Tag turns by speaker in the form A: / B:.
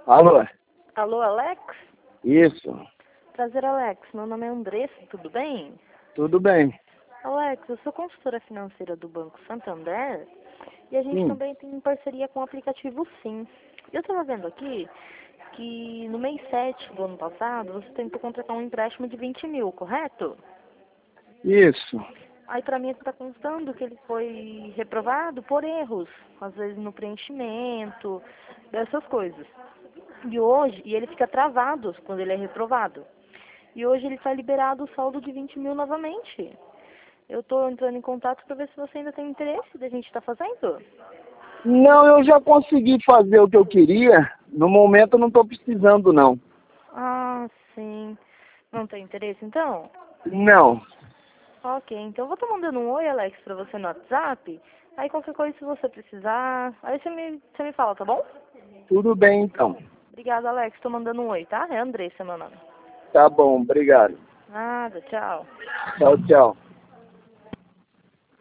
A: Alô?
B: Alô, Alex?
A: Isso.
B: Prazer, Alex. Meu nome é Andressa, tudo bem?
A: Tudo bem.
B: Alex, eu sou consultora financeira do Banco Santander e a gente
A: Sim.
B: também tem parceria com o aplicativo Sim. Eu estava vendo aqui que no mês 7 do ano passado você tentou contratar um empréstimo de 20 mil, correto?
A: Isso.
B: Aí pra mim está constando que ele foi reprovado por erros, às vezes no preenchimento, dessas coisas. E ele fica travado quando ele é reprovado. E hoje ele está liberado o saldo de 20 mil novamente. Eu estou entrando em contato para ver se você ainda tem interesse da gente estar fazendo.
A: Não, eu já consegui fazer o que eu queria. No momento eu não estou precisando, não.
B: Ah, sim. Não tem interesse então?
A: Não.
B: Ok, então eu vou estar mandando um oi, Alex, para você no WhatsApp. Aí qualquer coisa, se você precisar, aí você me fala, tá bom?
A: Tudo bem, então.
B: Obrigada, Alex. Estou mandando um oi, tá? É Andressa, meu nome.
A: Tá bom, obrigado.
B: Nada, tchau.
A: Tchau, tchau.